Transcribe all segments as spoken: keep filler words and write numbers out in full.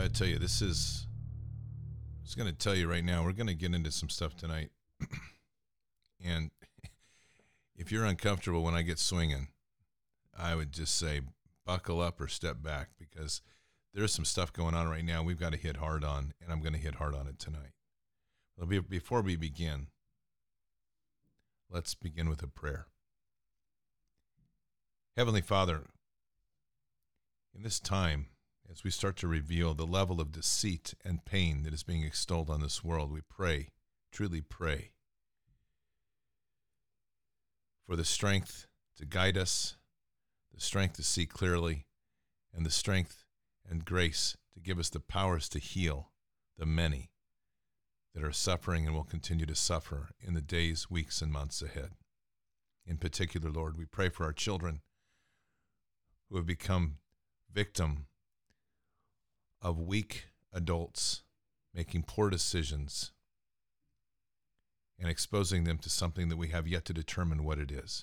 got to tell you, this is, I was going to tell you right now, we're going to get into some stuff tonight. And if you're uncomfortable when I get swinging, I would just say buckle up or step back, because there's some stuff going on right now we've got to hit hard on, and I'm going to hit hard on it tonight. Well, before we begin, let's begin with a prayer. Heavenly Father, in this time, as we start to reveal the level of deceit and pain that is being extolled on this world, we pray, truly pray, for the strength to guide us, the strength to see clearly, and the strength and grace to give us the powers to heal the many that are suffering and will continue to suffer in the days, weeks, and months ahead. In particular, Lord, we pray for our children who have become victim of weak adults making poor decisions and exposing them to something that we have yet to determine what it is.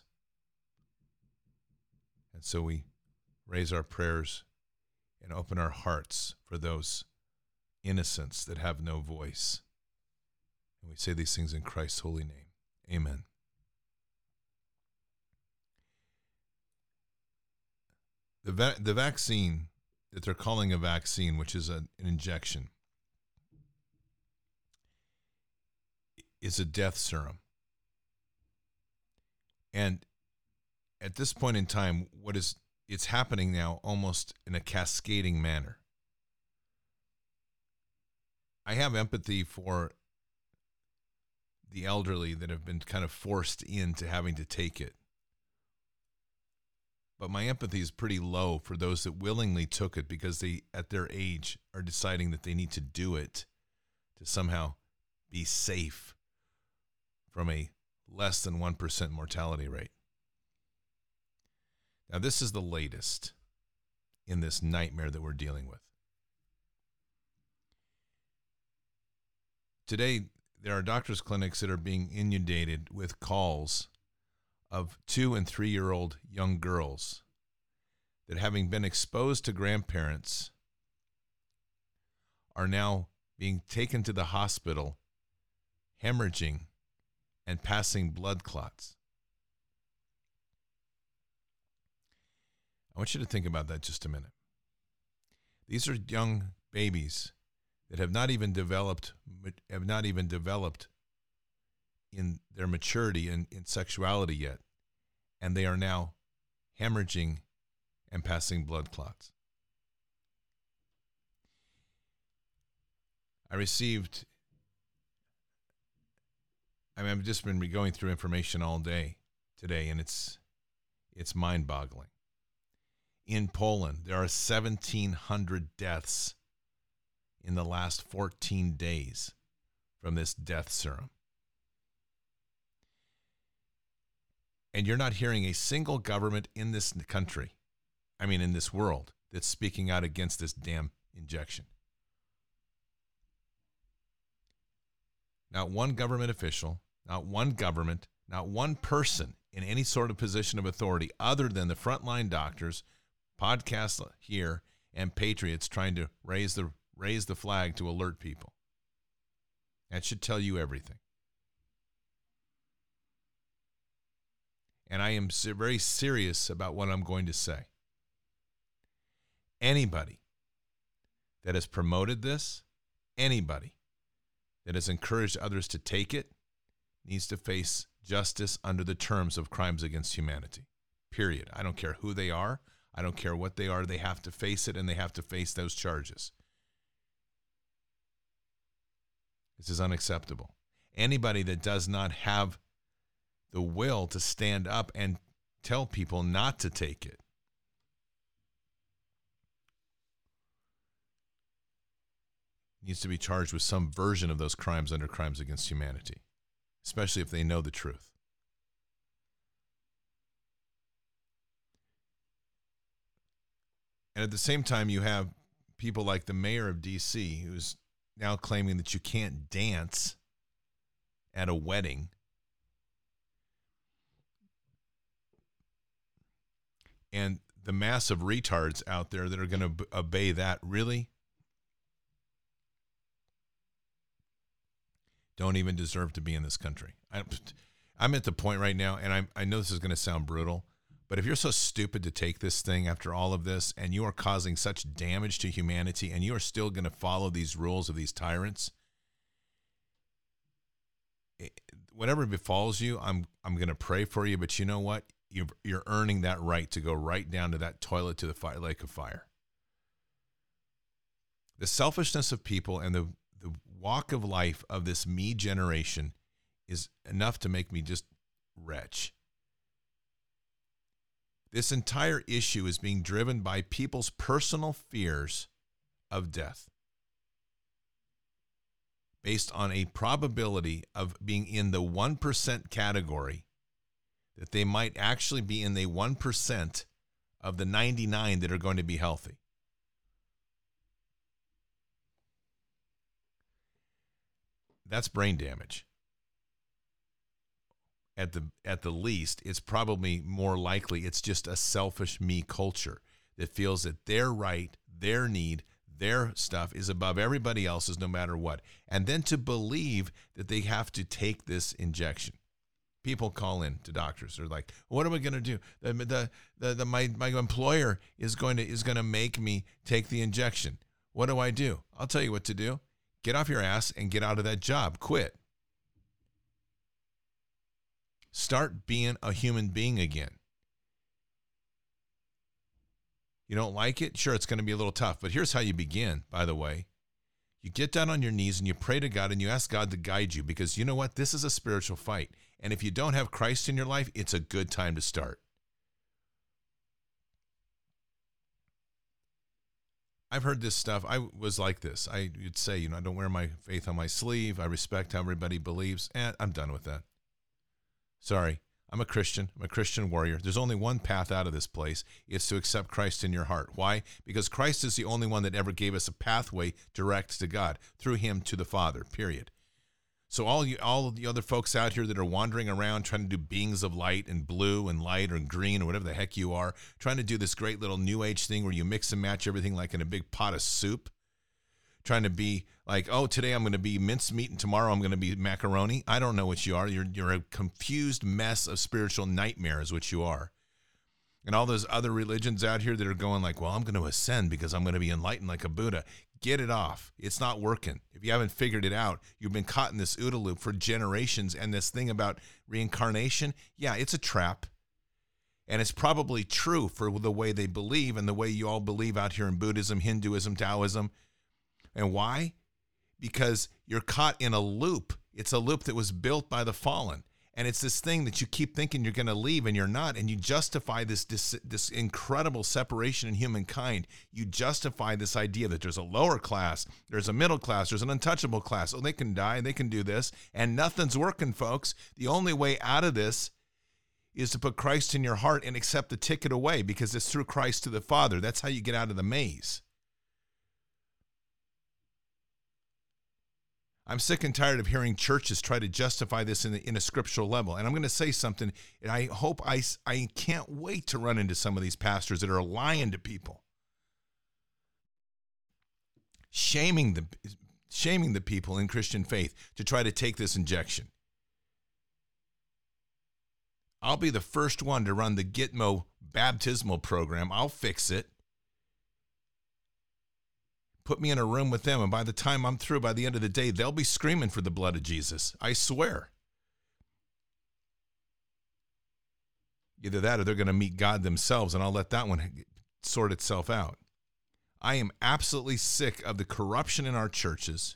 And so we raise our prayers and open our hearts for those innocents that have no voice. And we say these things in Christ's holy name. Amen. The va- the vaccine that they're calling a vaccine, which is a, an injection, is a death serum. And at this point in time, what is it's happening now almost in a cascading manner. I have empathy for the elderly that have been kind of forced into having to take it. But my empathy is pretty low for those that willingly took it because they, at their age, are deciding that they need to do it to somehow be safe from a less than one percent mortality rate. Now, this is the latest in this nightmare that we're dealing with. Today, there are doctors' clinics that are being inundated with calls of two and three-year-old young girls that, having been exposed to grandparents, are now being taken to the hospital, hemorrhaging and passing blood clots. I want you to think about that just a minute. These are young babies that have not even developed have not even developed in their maturity and in sexuality yet, and they are now hemorrhaging and passing blood clots. I received, I mean, I've just been going through information all day today, and it's it's mind-boggling. In Poland, there are seventeen hundred deaths in the last fourteen days from this death serum. And you're not hearing a single government in this country, I mean in this world, that's speaking out against this damn injection. Not one government official, not one government, not one person in any sort of position of authority other than the frontline doctors, podcasts here, and patriots trying to raise the raise the flag to alert people. That should tell you everything. And I am very serious about what I'm going to say. Anybody that has promoted this, anybody that has encouraged others to take it, needs to face justice under the terms of crimes against humanity. Period. I don't care who they are. I don't care what they are. They have to face it, and they have to face those charges. This is unacceptable. Anybody that does not have the will to stand up and tell people not to take it needs to be charged with some version of those crimes under crimes against humanity, especially if they know the truth. And at the same time, you have people like the mayor of D C who's now claiming that you can't dance at a wedding. And the mass of retards out there that are going to b- obey that, really? don't even deserve to be in this country. I, I'm at the point right now, and I, I know this is going to sound brutal, but if you're so stupid to take this thing after all of this, and you are causing such damage to humanity, and you are still going to follow these rules of these tyrants, it, whatever befalls you, I'm I'm going to pray for you. But you know what? You're you're earning that right to go right down to that toilet, to the fire, lake of fire. The selfishness of people and the the walk of life of this me generation is enough to make me just retch. This entire issue is being driven by people's personal fears of death, based on a probability of being in the one percent category, that they might actually be in the one percent of the ninety-nine that are going to be healthy. That's brain damage. At the at the least, it's probably more likely it's just a selfish me culture that feels that their right, their need, their stuff is above everybody else's no matter what. And then to believe that they have to take this injection. People call in to doctors. They're like, what am I going to do? The, the, the, the, my, my employer is going to is going to make me take the injection. What do I do? I'll tell you what to do. Get off your ass and get out of that job. Quit. Start being a human being again. You don't like it? Sure, it's going to be a little tough. But here's how you begin, by the way. You get down on your knees and you pray to God and you ask God to guide you, because you know what? This is a spiritual fight. And if you don't have Christ in your life, it's a good time to start. I've heard this stuff. I was like this. I would say, you know, I don't wear my faith on my sleeve. I respect how everybody believes. And I'm done with that. Sorry, I'm a Christian. I'm a Christian warrior. There's only one path out of this place. It's to accept Christ in your heart. Why? Because Christ is the only one that ever gave us a pathway direct to God, through him to the Father, period. So all you, all the other folks out here that are wandering around trying to do beings of light and blue and light or green or whatever the heck you are, trying to do this great little new age thing where you mix and match everything like in a big pot of soup, trying to be like, oh, today I'm going to be mincemeat and tomorrow I'm going to be macaroni. I don't know what you are. You're you're a confused mess of spiritual nightmare is what you are. And all those other religions out here that are going like, well, I'm going to ascend because I'm going to be enlightened like a Buddha. Get it off. It's not working. If you haven't figured it out, you've been caught in this OODA loop for generations. And this thing about reincarnation, yeah, it's a trap. And it's probably true for the way they believe and the way you all believe out here in Buddhism, Hinduism, Taoism. And why? Because you're caught in a loop. It's a loop that was built by the fallen. And it's this thing that you keep thinking you're going to leave and you're not. And you justify this, this, this incredible separation in humankind. You justify this idea that there's a lower class, there's a middle class, there's an untouchable class. Oh, they can die, they can do this. And nothing's working, folks. The only way out of this is to put Christ in your heart and accept the ticket away, because it's through Christ to the Father. That's how you get out of the maze. I'm sick and tired of hearing churches try to justify this in, the, in a scriptural level. And I'm going to say something, and I hope I, I can't wait to run into some of these pastors that are lying to people. Shaming the, shaming the people in Christian faith to try to take this injection. I'll be the first one to run the Gitmo baptismal program. I'll fix it. Put me in a room with them, and by the time I'm through, by the end of the day, they'll be screaming for the blood of Jesus. I swear. Either that or they're going to meet God themselves, and I'll let that one sort itself out. I am absolutely sick of the corruption in our churches,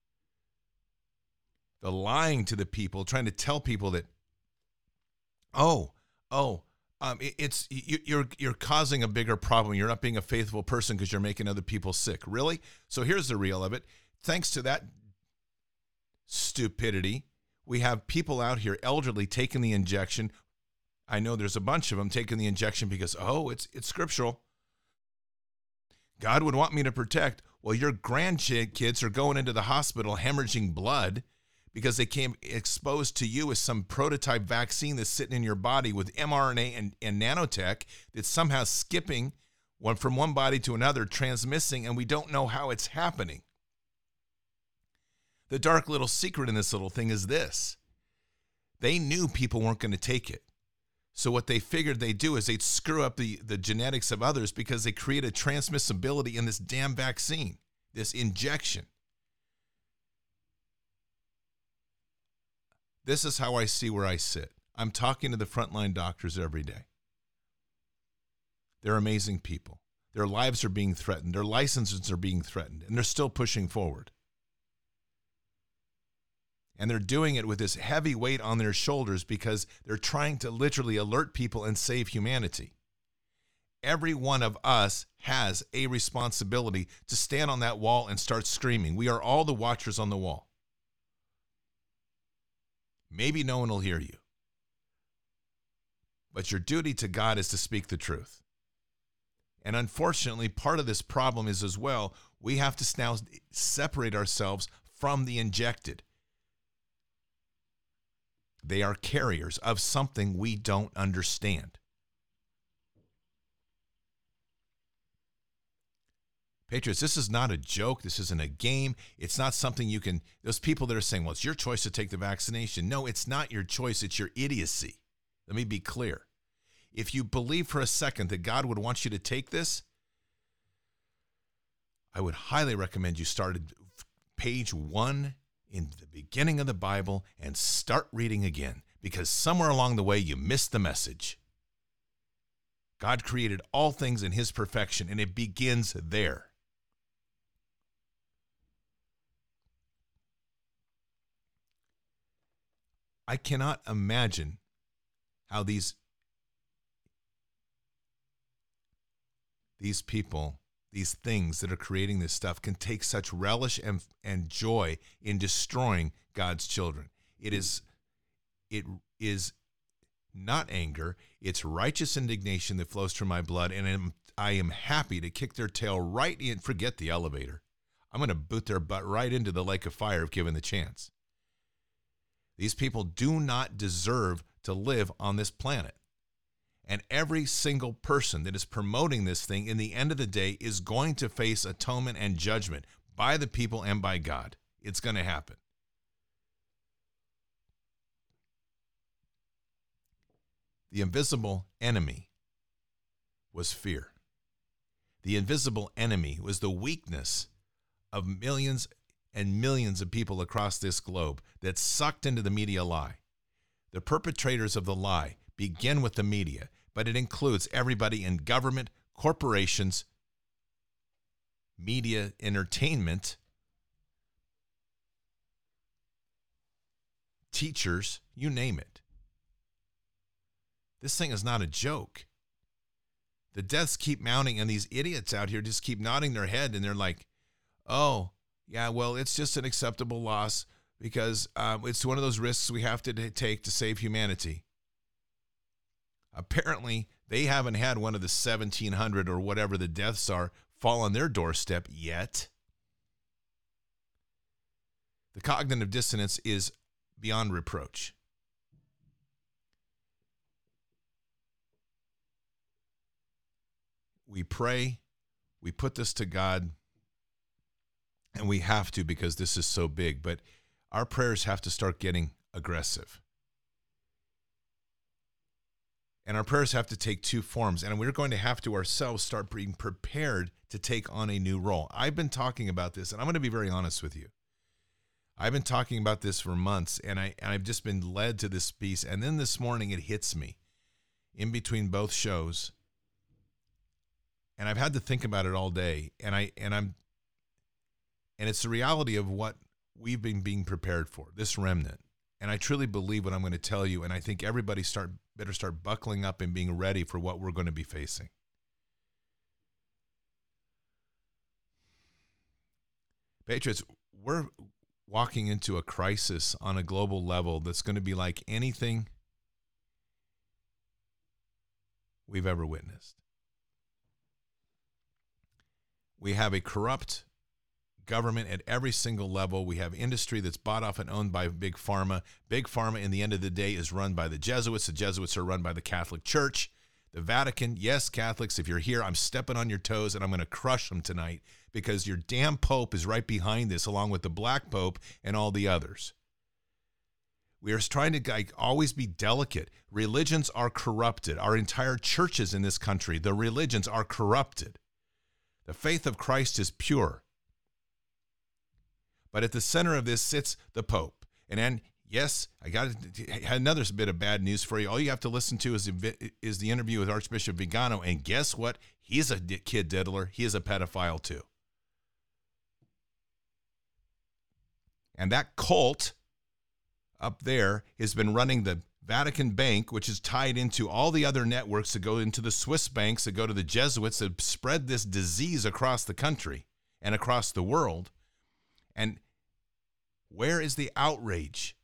the lying to the people, trying to tell people that, oh, oh, Um, it, it's you, you're you're causing a bigger problem. You're not being a faithful person because you're making other people sick. Really? So here's the real of it. Thanks to that stupidity, we have people out here, elderly, taking the injection. I know there's a bunch of them taking the injection because, oh, it's it's scriptural. God would want me to protect. Well, your grandkids are going into the hospital hemorrhaging blood because they came exposed to you as some prototype vaccine that's sitting in your body with mRNA and, and nanotech that's somehow skipping one from one body to another, transmitting, and we don't know how it's happening. The dark little secret in this little thing is this. They knew people weren't going to take it. So what they figured they'd do is they'd screw up the, the genetics of others because they created transmissibility in this damn vaccine, this injection. This is how I see where I sit. I'm talking to the frontline doctors every day. They're amazing people. Their lives are being threatened. Their licenses are being threatened, and they're still pushing forward. And they're doing it with this heavy weight on their shoulders because they're trying to literally alert people and save humanity. Every one of us has a responsibility to stand on that wall and start screaming. We are all the watchers on the wall. Maybe no one will hear you. But your duty to God is to speak the truth. And unfortunately, part of this problem is as well, we have to now separate ourselves from the injected. They are carriers of something we don't understand. Patriots, this is not a joke. This isn't a game. It's not something you can, those people that are saying, well, it's your choice to take the vaccination. No, it's not your choice. It's your idiocy. Let me be clear. If you believe for a second that God would want you to take this, I would highly recommend you start at page one in the beginning of the Bible and start reading again, because somewhere along the way you missed the message. God created all things in his perfection, and it begins there. I cannot imagine how these these people, these things that are creating this stuff can take such relish and, and joy in destroying God's children. It is, it is not anger. It's righteous indignation that flows through my blood, and I'm, I am happy to kick their tail right in. Forget the elevator. I'm going to boot their butt right into the lake of fire if given the chance. These people do not deserve to live on this planet. And every single person that is promoting this thing in the end of the day is going to face atonement and judgment by the people and by God. It's going to happen. The invisible enemy was fear. The invisible enemy was the weakness of millions and millions of people across this globe that sucked into the media lie. The perpetrators of the lie begin with the media, but it includes everybody in government, corporations, media, entertainment, teachers, you name it. This thing is not a joke. The deaths keep mounting, and these idiots out here just keep nodding their head, and they're like, oh, yeah, well, it's just an acceptable loss because um, it's one of those risks we have to t- take to save humanity. Apparently, they haven't had one of the seventeen hundred or whatever the deaths are fall on their doorstep yet. The cognitive dissonance is beyond reproach. We pray, we put this to God, and we have to because this is so big, but our prayers have to start getting aggressive. And our prayers have to take two forms, and we're going to have to ourselves start being prepared to take on a new role. I've been talking about this, and I'm going to be very honest with you. I've been talking about this for months, and, I, and I've just been led to this piece, and then this morning it hits me in between both shows, and I've had to think about it all day, and I and I'm and it's the reality of what we've been being prepared for, this remnant. And I truly believe what I'm going to tell you, and I think everybody start better start buckling up and being ready for what we're going to be facing. Patriots, we're walking into a crisis on a global level that's going to be like anything we've ever witnessed. We have a corrupt government at every single level. We have industry that's bought off and owned by Big Pharma. Big Pharma, in the end of the day, is run by the Jesuits. The Jesuits are run by the Catholic Church. The Vatican, yes, Catholics, if you're here, I'm stepping on your toes and I'm going to crush them tonight because your damn Pope is right behind this, along with the Black Pope and all the others. We are trying to like, always be delicate. Religions are corrupted. Our entire churches in this country, the religions are corrupted. The faith of Christ is pure. But at the center of this sits the Pope. And then, yes, I got another bit of bad news for you. All you have to listen to is, is the interview with Archbishop Vigano. And guess what? He's a kid diddler. He is a pedophile too. And that cult up there has been running the Vatican Bank, which is tied into all the other networks that go into the Swiss banks, that go to the Jesuits, that spread this disease across the country and across the world. And where is the outrage?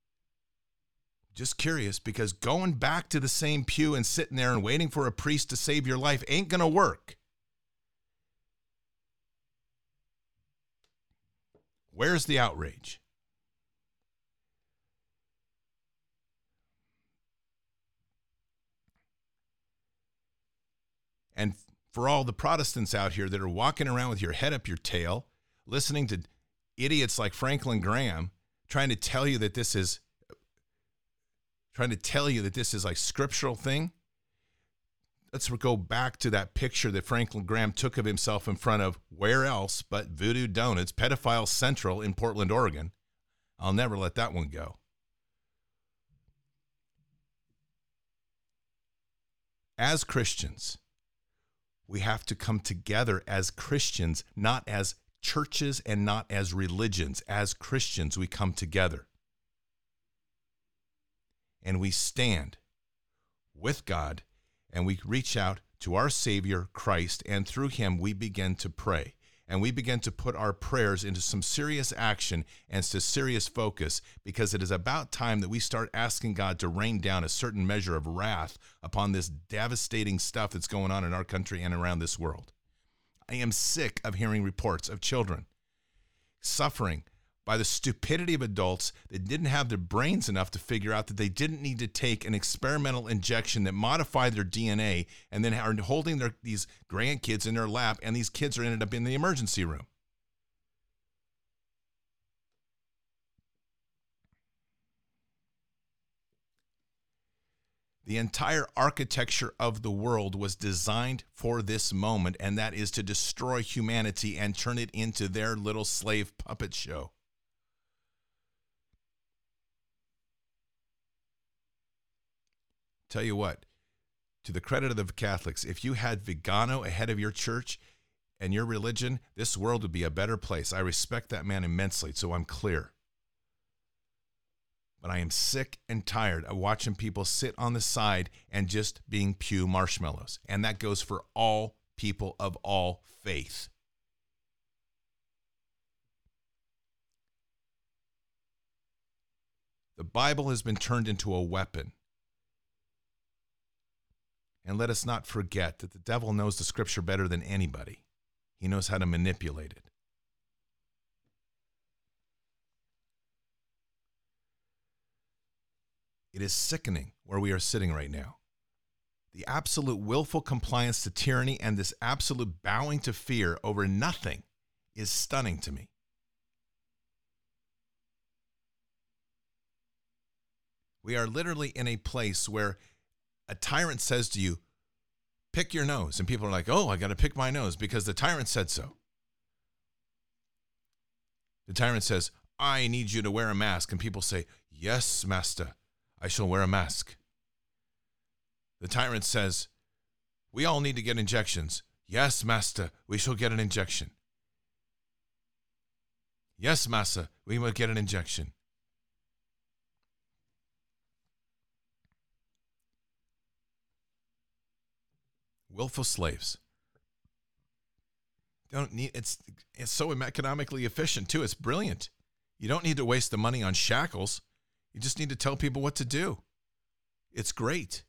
Just curious, because going back to the same pew and sitting there and waiting for a priest to save your life ain't going to work. Where's the outrage? And for all the Protestants out here that are walking around with your head up your tail, listening to idiots like Franklin Graham, trying to tell you that this is, trying to tell you that this is like scriptural thing. Let's go back to that picture that Franklin Graham took of himself in front of where else but Voodoo Donuts, Pedophile Central in Portland, Oregon. I'll never let that one go. As Christians, we have to come together as Christians, not as churches and not as religions. As Christians, we come together. And we stand with God, and we reach out to our Savior, Christ, and through him we begin to pray. And we begin to put our prayers into some serious action and to serious focus, because it is about time that we start asking God to rain down a certain measure of wrath upon this devastating stuff that's going on in our country and around this world. I am sick of hearing reports of children suffering by the stupidity of adults that didn't have their brains enough to figure out that they didn't need to take an experimental injection that modified their D N A, and then are holding their these grandkids in their lap, and these kids are ended up in the emergency room. The entire architecture of the world was designed for this moment, and that is to destroy humanity and turn it into their little slave puppet show. Tell you what, to the credit of the Catholics, if you had Vigano ahead of your church and your religion, this world would be a better place. I respect that man immensely, so I'm clear. But I am sick and tired of watching people sit on the side and just being pew marshmallows. And that goes for all people of all faith. The Bible has been turned into a weapon. And let us not forget that the devil knows the scripture better than anybody. He knows how to manipulate it. It is sickening where we are sitting right now. The absolute willful compliance to tyranny and this absolute bowing to fear over nothing is stunning to me. We are literally in a place where a tyrant says to you, pick your nose. And people are like, oh, I got to pick my nose because the tyrant said so. The tyrant says, I need you to wear a mask. And people say, yes, master, I shall wear a mask. The tyrant says, we all need to get injections. Yes, master, we shall get an injection. Yes, master, we will get an injection. Willful slaves. Don't need it's it's so economically efficient too. It's brilliant. You don't need to waste the money on shackles. You just need to tell people what to do. It's great.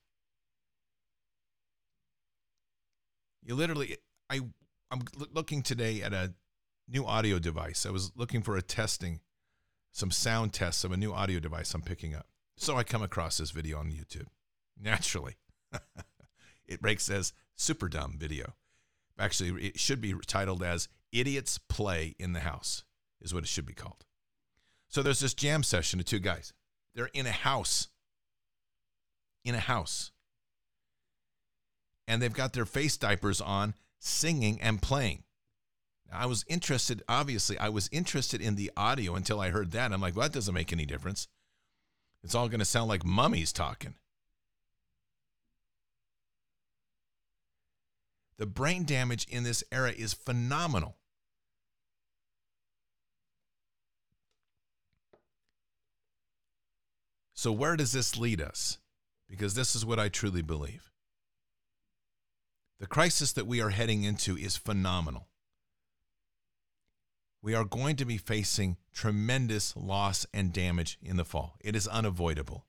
You literally I I'm looking today at a new audio device. I was looking for a testing, some sound tests of a new audio device I'm picking up. So I come across this video on YouTube. Naturally. It breaks as super dumb video. Actually, it should be titled as Idiots Play in the House, is what it should be called. So there's this jam session of two guys. They're in a house. In a house. And they've got their face diapers on, singing and playing. Now, I was interested, obviously, I was interested in the audio until I heard that. I'm like, well, that doesn't make any difference. It's all going to sound like mummies talking. The brain damage in this era is phenomenal. So where does this lead us? Because this is what I truly believe. The crisis that we are heading into is phenomenal. We are going to be facing tremendous loss and damage in the fall. It is unavoidable.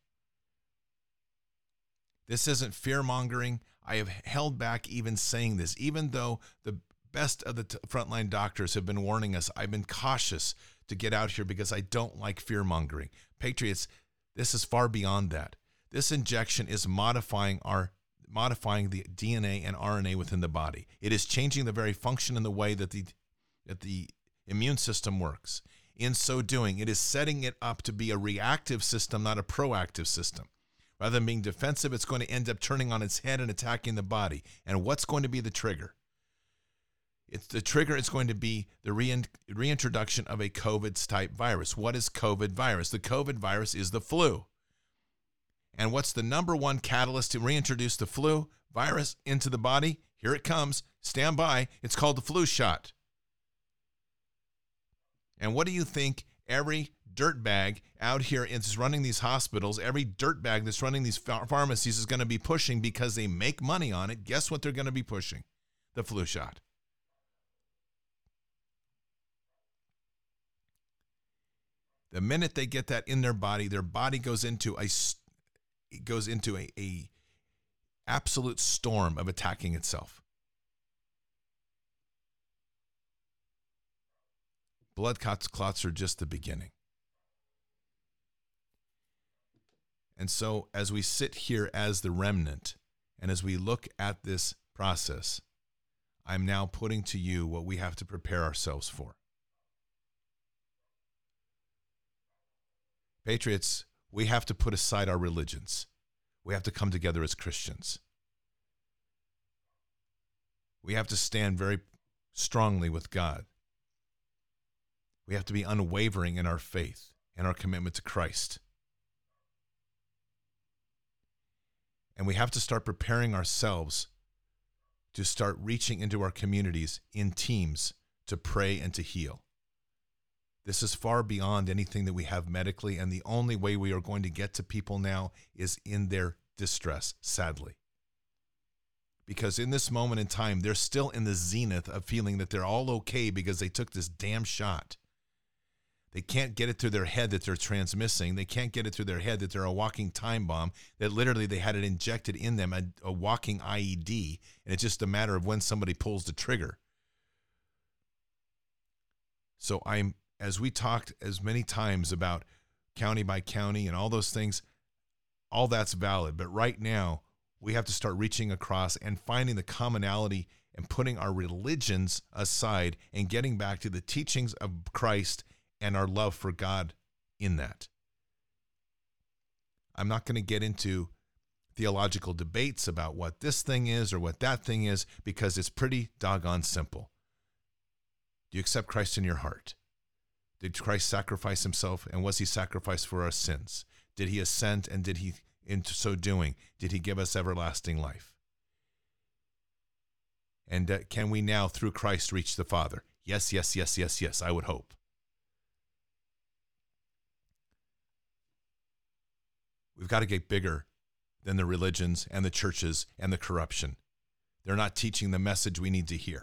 This isn't fear-mongering. I have held back even saying this, even though the best of the t- frontline doctors have been warning us. I've been cautious to get out here because I don't like fear-mongering. Patriots, this is far beyond that. This injection is modifying our modifying the D N A and R N A within the body. It is changing the very function and the way that the that the immune system works. In so doing, it is setting it up to be a reactive system, not a proactive system. Rather than being defensive, it's going to end up turning on its head and attacking the body. And what's going to be the trigger? It's the trigger is going to be the rein, reintroduction of a COVID-type virus. What is COVID virus? The COVID virus is the flu. And what's the number one catalyst to reintroduce the flu virus into the body? Here it comes. Stand by. It's called the flu shot. And what do you think every dirtbag out here is running these hospitals, every dirtbag that's running these ph- pharmacies is going to be pushing because they make money on it? Guess what they're going to be pushing? The flu shot. The minute they get that in their body, their body goes into a it goes into a, a absolute storm of attacking itself. Blood clots, clots are just the beginning. And so as we sit here as the remnant, and as we look at this process, I'm now putting to you what we have to prepare ourselves for. Patriots, we have to put aside our religions. We have to come together as Christians. We have to stand very strongly with God. We have to be unwavering in our faith and our commitment to Christ. And we have to start preparing ourselves to start reaching into our communities in teams to pray and to heal. This is far beyond anything that we have medically, and the only way we are going to get to people now is in their distress, sadly. Because in this moment in time, they're still in the zenith of feeling that they're all okay because they took this damn shot. They can't get it through their head that they're transmissing. They can't get it through their head that they're a walking time bomb, that literally they had it injected in them, a, a walking I E D, and it's just a matter of when somebody pulls the trigger. So I'm, as we talked as many times about county by county and all those things, all that's valid. But right now, we have to start reaching across and finding the commonality and putting our religions aside and getting back to the teachings of Christ and our love for God in that. I'm not going to get into theological debates about what this thing is or what that thing is, because it's pretty doggone simple. Do you accept Christ in your heart? Did Christ sacrifice himself, and was he sacrificed for our sins? Did he ascend, and did he, in so doing, did he give us everlasting life? And uh, can we now, through Christ, reach the Father? Yes, yes, yes, yes, yes, I would hope. We've got to get bigger than the religions and the churches and the corruption. They're not teaching the message we need to hear.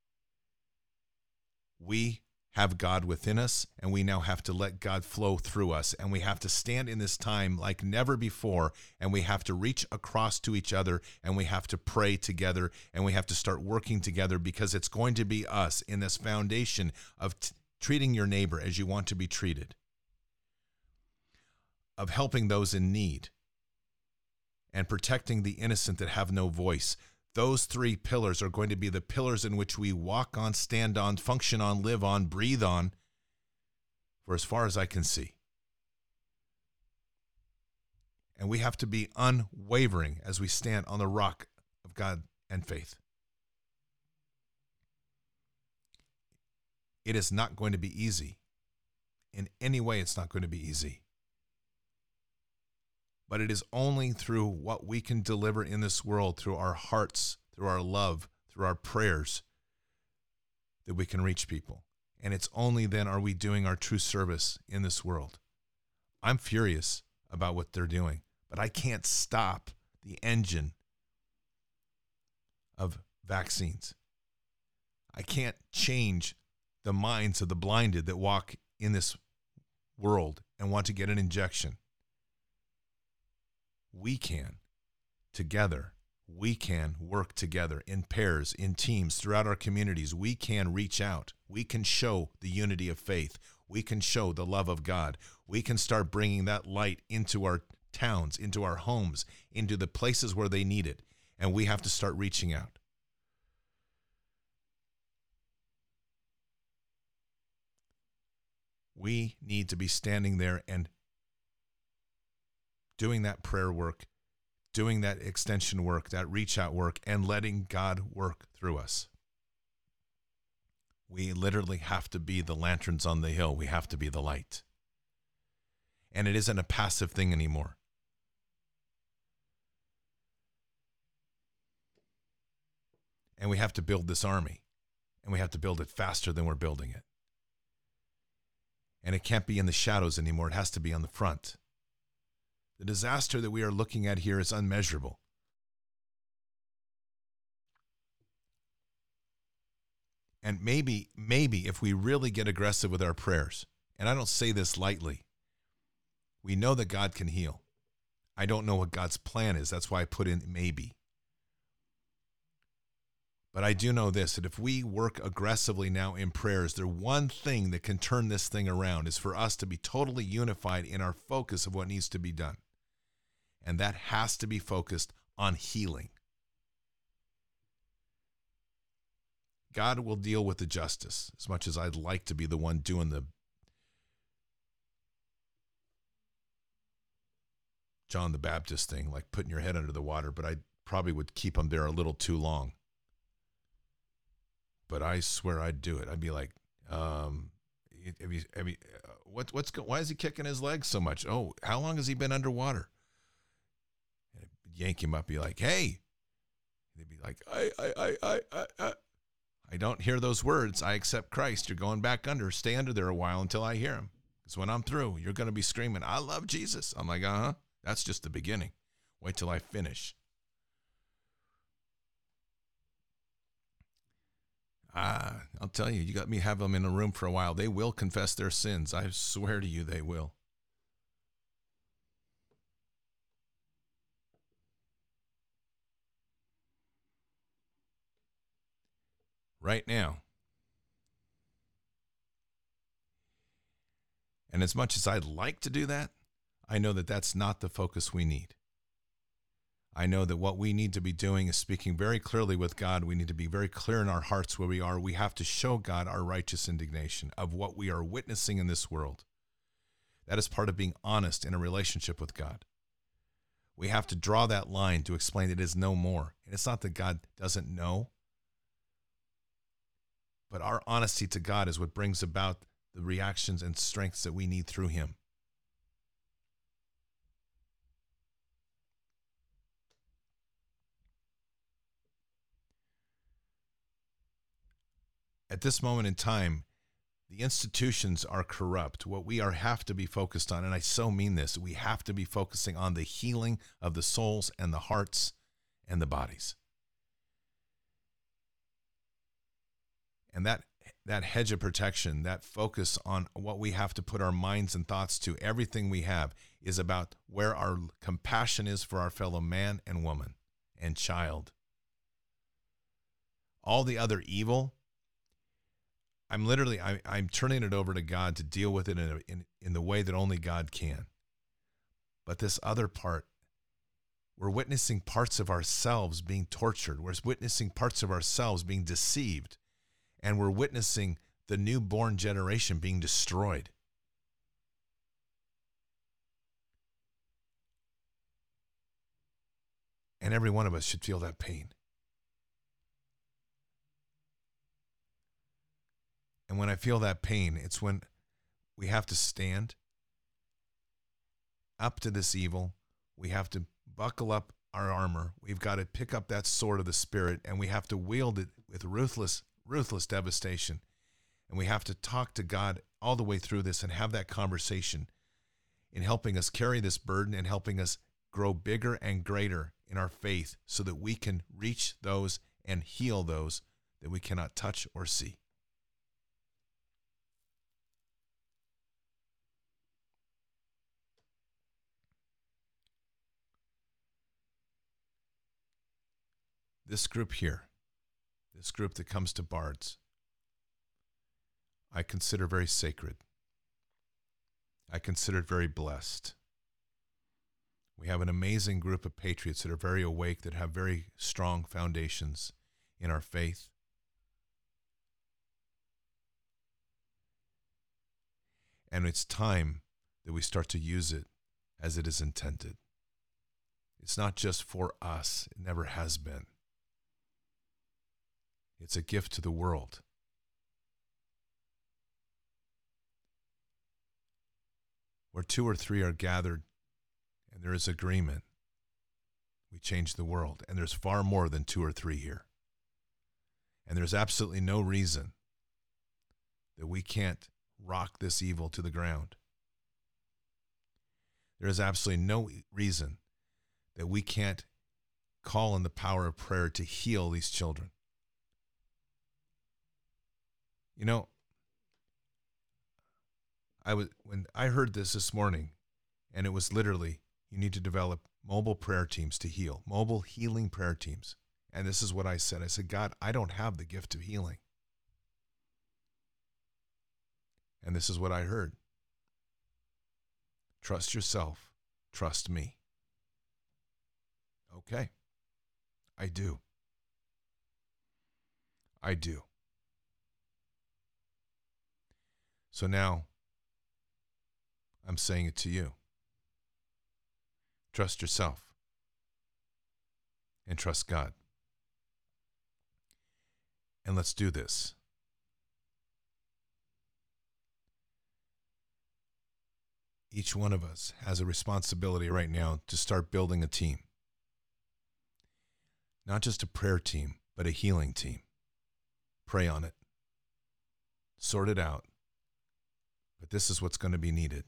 We have God within us, and we now have to let God flow through us, and we have to stand in this time like never before, and we have to reach across to each other, and we have to pray together, and we have to start working together, because it's going to be us in this foundation of t- treating your neighbor as you want to be treated, of helping those in need, and protecting the innocent that have no voice. Those three pillars are going to be the pillars in which we walk on, stand on, function on, live on, breathe on, for as far as I can see. And we have to be unwavering as we stand on the rock of God and faith. It is not going to be easy. In any way, it's not going to be easy. But it is only through what we can deliver in this world, through our hearts, through our love, through our prayers, that we can reach people. And it's only then are we doing our true service in this world. I'm furious about what they're doing, but I can't stop the engine of vaccines. I can't change the minds of the blinded that walk in this world and want to get an injection. We can, together, we can work together in pairs, in teams, throughout our communities. We can reach out. We can show the unity of faith. We can show the love of God. We can start bringing that light into our towns, into our homes, into the places where they need it. And we have to start reaching out. We need to be standing there and doing that prayer work, doing that extension work, that reach out work, and letting God work through us. We literally have to be the lanterns on the hill. We have to be the light. And it isn't a passive thing anymore. And we have to build this army. And we have to build it faster than we're building it. And it can't be in the shadows anymore. It has to be on the front. The disaster that we are looking at here is unmeasurable. And maybe, maybe if we really get aggressive with our prayers, and I don't say this lightly, we know that God can heal. I don't know what God's plan is. That's why I put in maybe. But I do know this, that if we work aggressively now in prayers, the one thing that can turn this thing around is for us to be totally unified in our focus of what needs to be done. And that has to be focused on healing. God will deal with the justice, as much as I'd like to be the one doing the John the Baptist thing, like putting your head under the water, but I probably would keep them there a little too long. But I swear I'd do it. I'd be like, um, have you, have you, uh, what, what's go, why is he kicking his legs so much? Oh, how long has he been underwater? And I'd yank him up, be like, hey. They'd be like, I, I, I, I, I, I. I don't hear those words. I accept Christ. You're going back under. Stay under there a while until I hear him. Because when I'm through, you're going to be screaming, I love Jesus. I'm like, uh-huh. That's just the beginning. Wait till I finish. Ah, I'll tell you, you got me have them in a room for a while. They will confess their sins. I swear to you, they will. Right now. And as much as I'd like to do that, I know that that's not the focus we need. I know that what we need to be doing is speaking very clearly with God. We need to be very clear in our hearts where we are. We have to show God our righteous indignation of what we are witnessing in this world. That is part of being honest in a relationship with God. We have to draw that line to explain that it is no more. And it's not that God doesn't know, but our honesty to God is what brings about the reactions and strengths that we need through him. At this moment in time, the institutions are corrupt. What we are have to be focused on, and I so mean this, we have to be focusing on the healing of the souls and the hearts and the bodies. And that that hedge of protection, that focus on what we have to put our minds and thoughts to, everything we have, is about where our compassion is for our fellow man and woman and child. All the other evil, I'm literally, I, I'm turning it over to God to deal with it in, a, in in the way that only God can. But this other part, We're witnessing parts of ourselves being tortured. We're witnessing parts of ourselves being deceived. And we're witnessing the newborn generation being destroyed. And every one of us should feel that pain. And when I feel that pain, it's when we have to stand up to this evil. We have to buckle up our armor. We've got to pick up that sword of the Spirit, and we have to wield it with ruthless, ruthless devastation. And we have to talk to God all the way through this and have that conversation in helping us carry this burden and helping us grow bigger and greater in our faith so that we can reach those and heal those that we cannot touch or see. This group here, this group that comes to Bards, I consider very sacred. I consider it very blessed. We have an amazing group of patriots that are very awake, that have very strong foundations in our faith. And it's time that we start to use it as it is intended. It's not just for us. It never has been. It's a gift to the world. Where two or three are gathered and there is agreement, we change the world. And there's far more than two or three here. And there's absolutely no reason that we can't rock this evil to the ground. There is absolutely no reason that we can't call on the power of prayer to heal these children. You know, I was when I heard this this morning, and it was literally, you need to develop mobile prayer teams to heal, mobile healing prayer teams. And this is what I said. I said, God, I don't have the gift of healing. And this is what I heard. Trust yourself. Trust me. Okay. I do. I do. So now, I'm saying it to you. Trust yourself. And trust God. And let's do this. Each one of us has a responsibility right now to start building a team. Not just a prayer team, but a healing team. Pray on it. Sort it out. But this is what's going to be needed.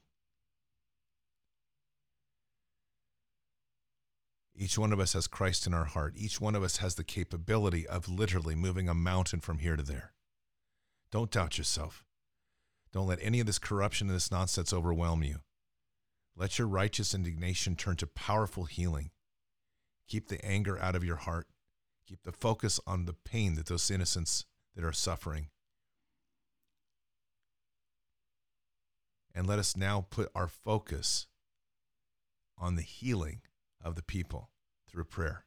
Each one of us has Christ in our heart. Each one of us has the capability of literally moving a mountain from here to there. Don't doubt yourself. Don't let any of this corruption and this nonsense overwhelm you. Let your righteous indignation turn to powerful healing. Keep the anger out of your heart. Keep the focus on the pain that those innocents that are suffering. And let us now put our focus on the healing of the people through prayer.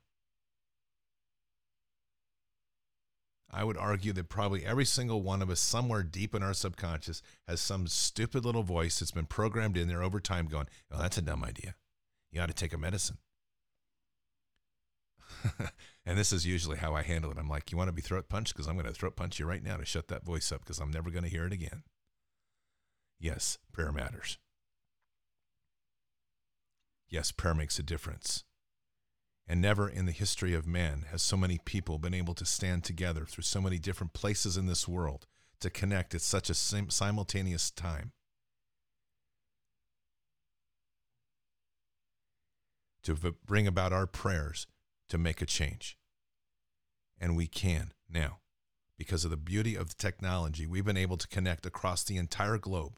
I would argue that probably every single one of us somewhere deep in our subconscious has some stupid little voice that's been programmed in there over time going, oh, that's a dumb idea. You ought to take a medicine. And this is usually how I handle it. I'm like, you want to be throat punched? Because I'm going to throat punch you right now to shut that voice up because I'm never going to hear it again. Yes, prayer matters. Yes, prayer makes a difference. And never in the history of man has so many people been able to stand together through so many different places in this world to connect at such a sim- simultaneous time. To v- bring about our prayers to make a change. And we can now. Because of the beauty of the technology, we've been able to connect across the entire globe.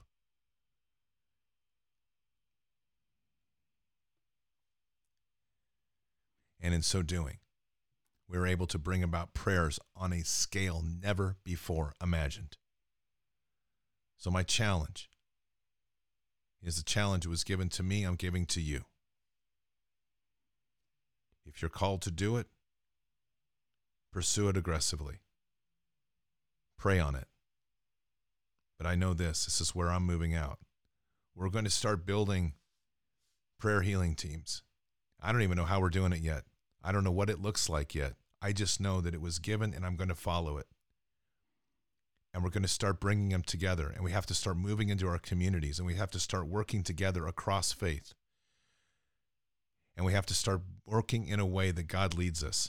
And in so doing, we're able to bring about prayers on a scale never before imagined. So my challenge is the challenge that was given to me, I'm giving to you. If you're called to do it, pursue it aggressively. Pray on it. But I know this, this is where I'm moving out. We're going to start building prayer healing teams. I don't even know how we're doing it yet. I don't know what it looks like yet. I just know that it was given and I'm going to follow it. And we're going to start bringing them together, and we have to start moving into our communities, and we have to start working together across faith. And we have to start working in a way that God leads us.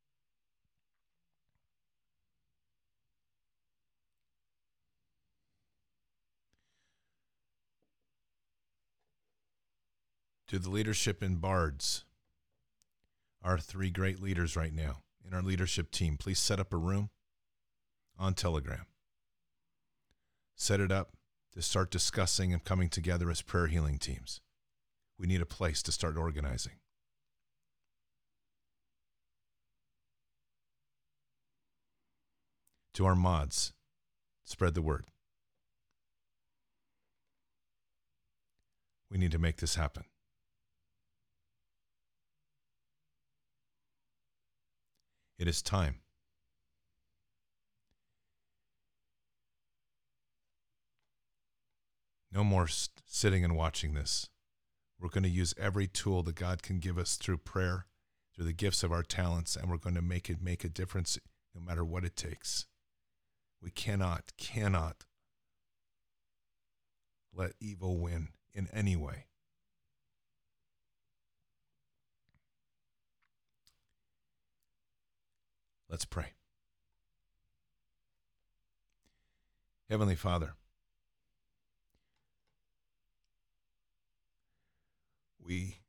To the leadership in Bards, our three great leaders right now in our leadership team, please set up a room on Telegram. Set it up to start discussing and coming together as prayer healing teams. We need a place to start organizing. To our mods, spread the word. We need to make this happen. It is time. No more st- sitting and watching this. We're going to use every tool that God can give us through prayer, through the gifts of our talents, and we're going to make it make a difference no matter what it takes. We cannot, cannot let evil win in any way. Let's pray. Heavenly Father, we,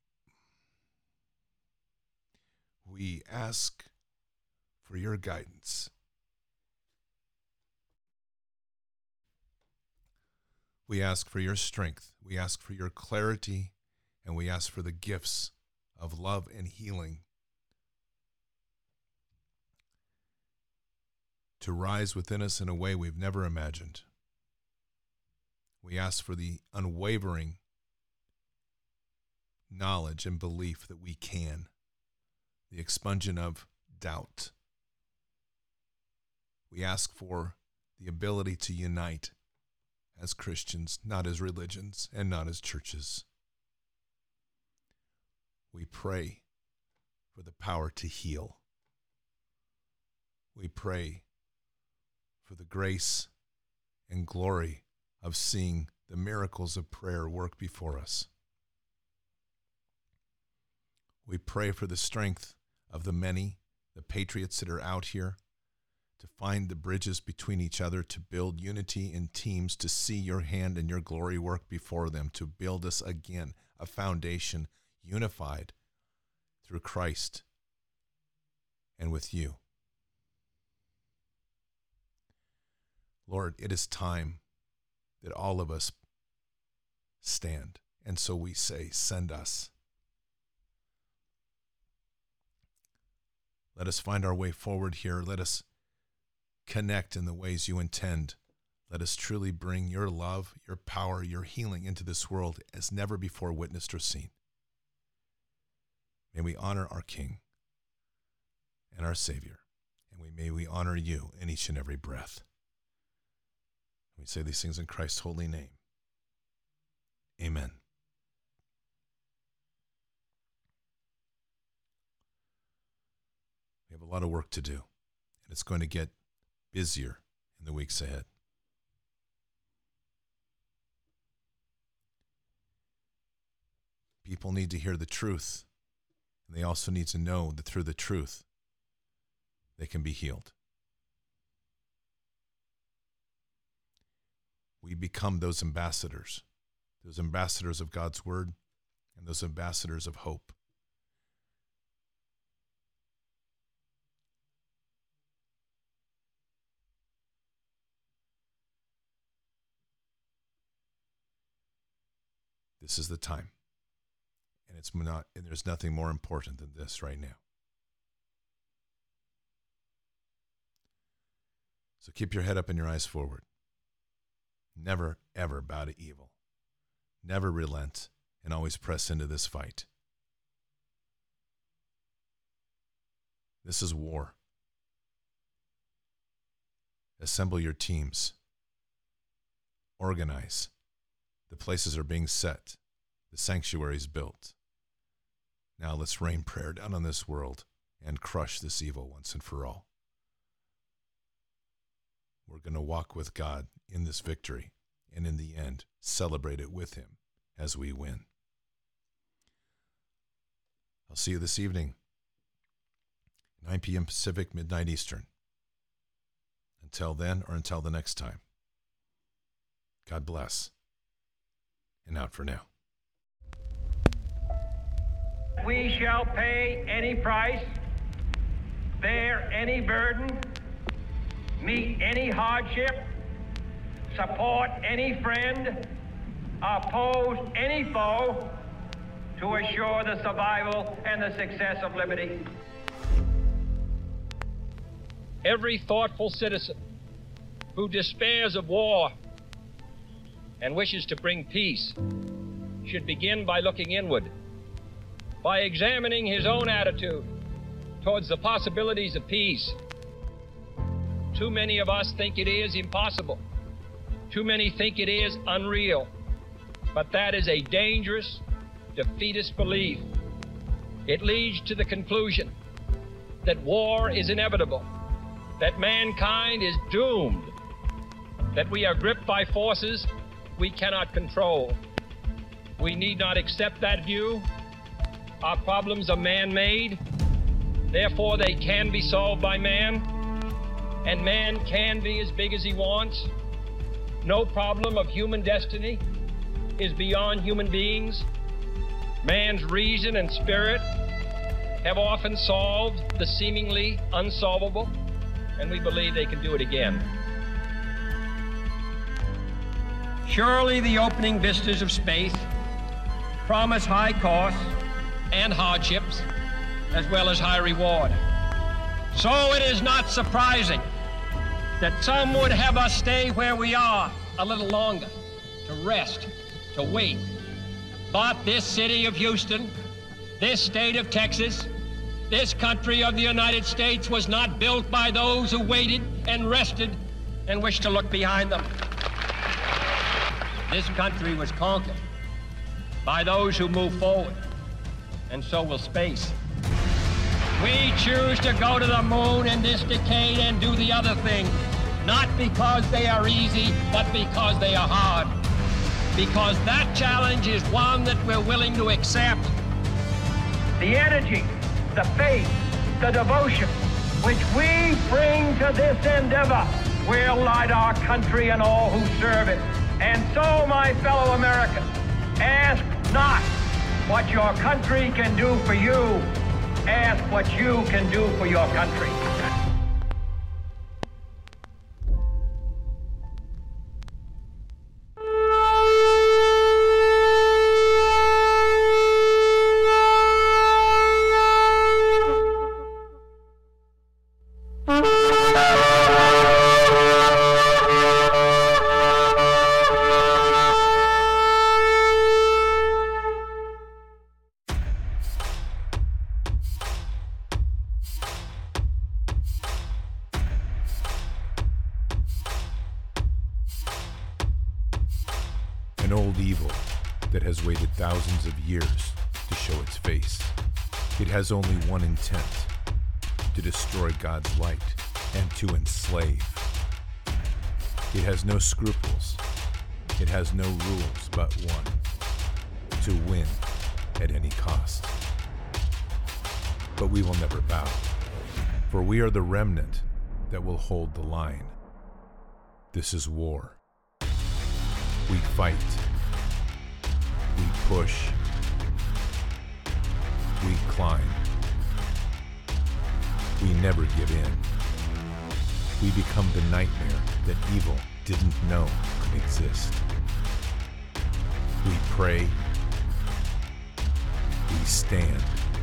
we ask for your guidance. We ask for your strength. We ask for your clarity, and we ask for the gifts of love and healing to rise within us in a way we've never imagined. We ask for the unwavering knowledge and belief that we can, the expunsion of doubt. We ask for the ability to unite as Christians, not as religions and not as churches. We pray for the power to heal. We pray for the grace and glory of seeing the miracles of prayer work before us. We pray for the strength of the many, the patriots that are out here, to find the bridges between each other, to build unity in teams, to see your hand and your glory work before them, to build us again a foundation unified through Christ and with you. Lord, it is time that all of us stand, and so we say, send us. Let us find our way forward here. Let us connect in the ways you intend. Let us truly bring your love, your power, your healing into this world as never before witnessed or seen. May we honor our King and our Savior, and we may we honor you in each and every breath. We say these things in Christ's holy name. Amen. We have a lot of work to do, and it's going to get busier in the weeks ahead. People need to hear the truth, and they also need to know that through the truth, they can be healed. We become those ambassadors, those ambassadors of God's word, and those ambassadors of hope. This is the time, and it's not, and there's nothing more important than this right now. So keep your head up and your eyes forward. Never, ever bow to evil. Never relent, and always press into this fight. This is war. Assemble your teams. Organize. The places are being set. The sanctuaries built. Now let's rain prayer down on this world and crush this evil once and for all. We're going to walk with God in this victory and in the end celebrate it with him as we win. I'll see you this evening, nine p.m. Pacific, midnight Eastern. Until then, or until the next time, God bless. And out for now. We shall pay any price, bear any burden, meet any hardship, support any friend, oppose any foe to assure the survival and the success of liberty. Every thoughtful citizen who despairs of war and wishes to bring peace should begin by looking inward, by examining his own attitude towards the possibilities of peace. Too many of us think it is impossible. Too many think it is unreal. But that is a dangerous, defeatist belief. It leads to the conclusion that war is inevitable, that mankind is doomed, that we are gripped by forces we cannot control. We need not accept that view. Our problems are man-made, therefore they can be solved by man, and man can be as big as he wants. No problem of human destiny is beyond human beings. Man's reason and spirit have often solved the seemingly unsolvable, and we believe they can do it again. Surely the opening vistas of space promise high costs and hardships, as well as high reward. So it is not surprising that some would have us stay where we are a little longer, to rest, to wait. But this city of Houston, this state of Texas, this country of the United States was not built by those who waited and rested and wished to look behind them. This country was conquered by those who move forward, and so will space. We choose to go to the moon in this decade and do the other thing, not because they are easy, but because they are hard. Because that challenge is one that we're willing to accept. The energy, the faith, the devotion which we bring to this endeavor will light our country and all who serve it. And so, my fellow Americans, ask not what your country can do for you. Ask what you can do for your country. An old evil that has waited thousands of years to show its face. It has only one intent: to destroy God's light and to enslave. It has no scruples. It has no rules but one: to win at any cost. But we will never bow, for we are the remnant that will hold the line. This is war. We fight. We push. We climb. We never give in. We become the nightmare that evil didn't know could exist. We pray. We stand.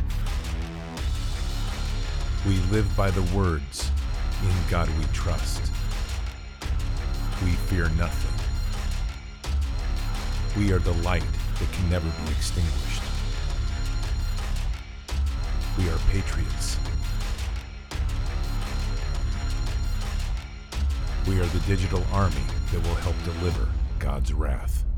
We live by the words, "In God we trust." We fear nothing. We are the light that can never be extinguished. We are patriots. We are the digital army that will help deliver God's wrath.